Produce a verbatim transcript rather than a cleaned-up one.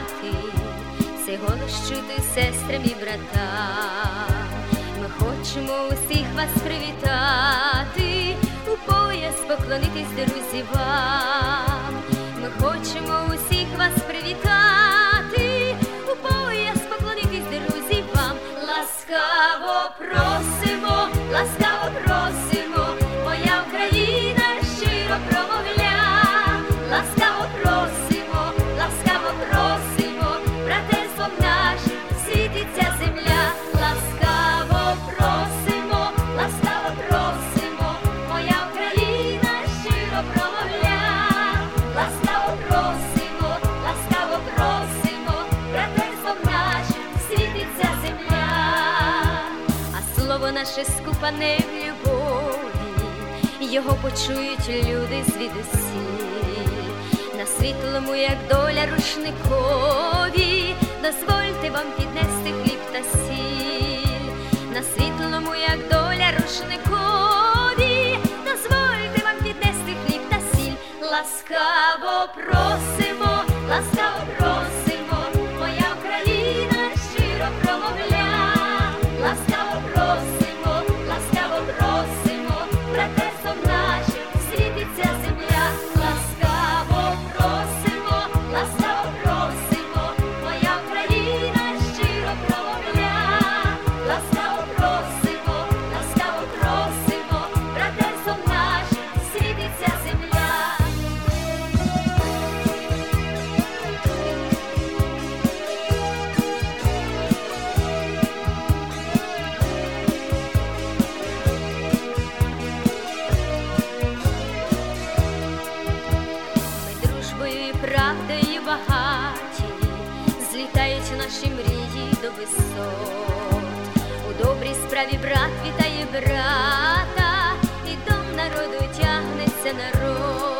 співати, цей голос чути сестрам і братам. Ми хочемо усіх вас привітати, у пояс поклонитись, друзі, вам. Ми хочемо усіх вас привітати, у пояс поклонитись, друзі, вам. Ласкаво просимо, ласкаво просимо, моя Україна щиро промовля. Ласкаво просимо, ласкаво просимо, братерством нашим світиться земля. Ласкаво просимо, ласкаво просимо, моя Україна щиро промовля. Ласкаво просимо, ласкаво просимо, братерством нашим світиться земля. А слово наше скупане в любові, його почують люди звідусіль. На світлому, як доля, рушникові дозвольте вам піднести хліб та сіль. На світлому, як доля, рушникові дозвольте вам піднести хліб та сіль. Ласкаво просимо, ласкаво просимо, моя Україна щиро промовля. Ласкаво просимо, ласкаво просимо, братерством нашим світиться земля. Ласкаво просимо, ласкаво просимо, моя Україна щиро промовля. Ласкаво просимо, ласкаво просимо, братерством нашим світиться земля. Правдою багаті злітають наші мрії до висот. У добрій справі брат вітає брата, і до народу тягнеться народ.